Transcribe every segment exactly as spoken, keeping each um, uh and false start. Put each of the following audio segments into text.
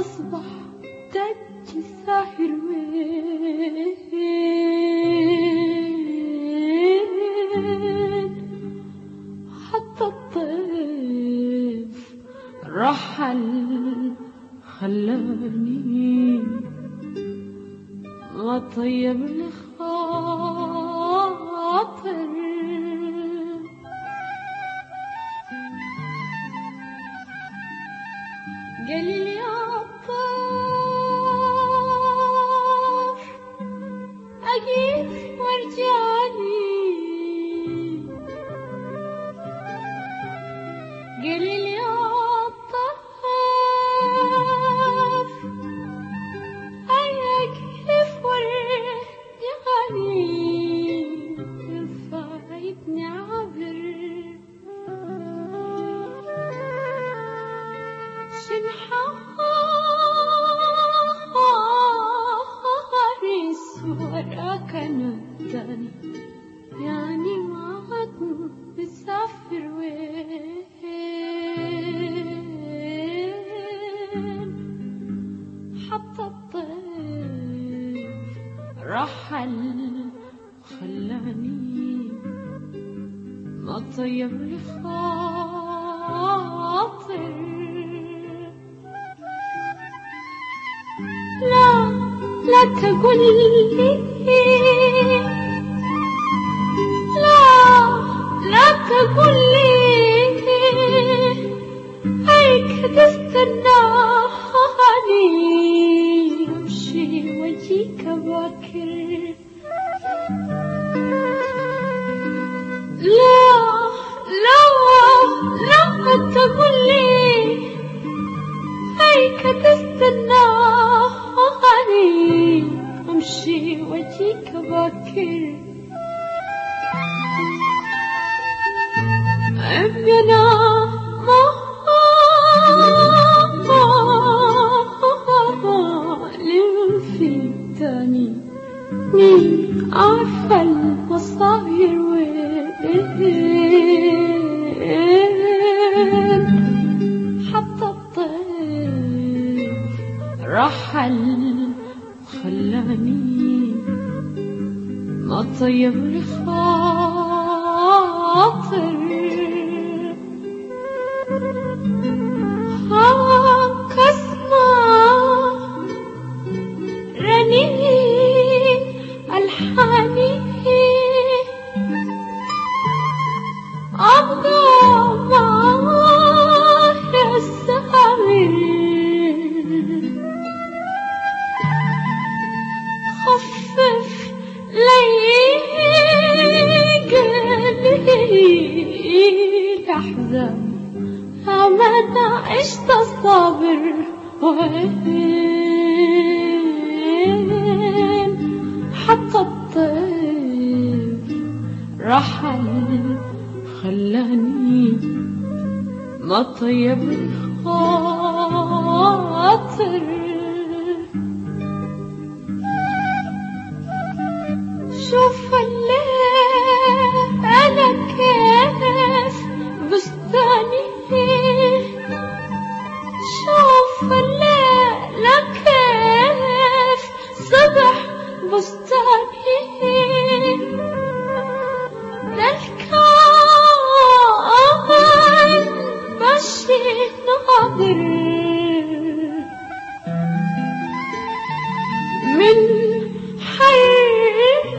أصبح دج ساهر وين حتى الطيف رحل خلاني ما طيب لي خاطر قالي لي عطار أجيب وارجعلي قالي لي عطار أجيب وارجعلي فايتني عبر وراك نتاني يعني ما عاد مسافر وين حتى الطيف رحل خلاني ما طيب لي خاطر لا لا تقول لي لا لا تقول لي هيك تستناني امشي واجيك باكر لا لا لا تقول لي هيك تستناني امشي واجيك باكر عمي انا مالي في تاني مين عارفة المصاير وين حتى الطيف رحل خلاني ما طيب لي خاطر هاك اسمع رنين الحاني أبقى معاه السهر خفف لي قليل أحزان أمانة عشت الصابر وين حتى الطيف رحل خلاني ما طيب الخاطر شوف الليل أنا كيف بستاني شوف الليل كيف صبح بستاني للكائن ماشي ناظر من حي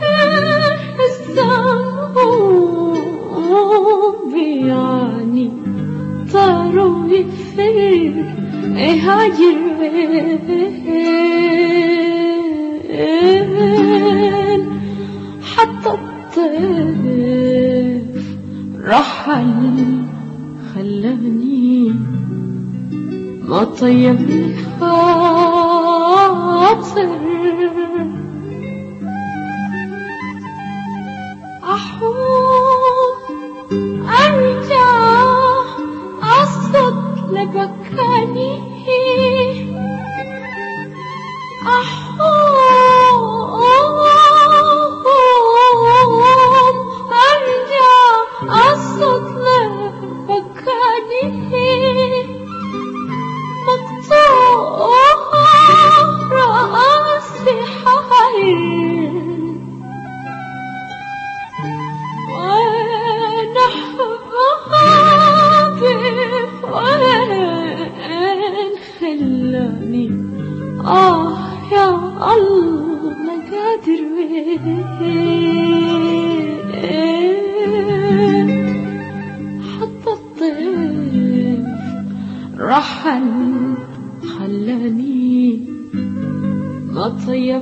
الذنوب يعني طاروا يفر هاجر وين حتى الطيف رحل خلاني ما طيب لي خاطر أحوم أرجع أصد لبكاني أحوم أرجع أصد لبكاني مقطوع خلاني آه يا الله ما قادر حتى الطيف رحل خلاني ما طيب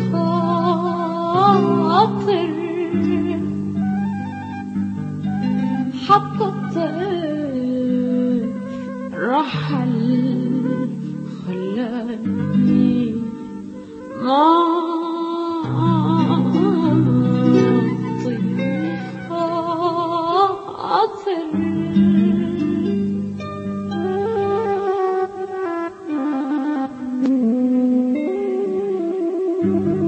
لخاطر حتى الطيف رحل خلاني ما طيب لخاطر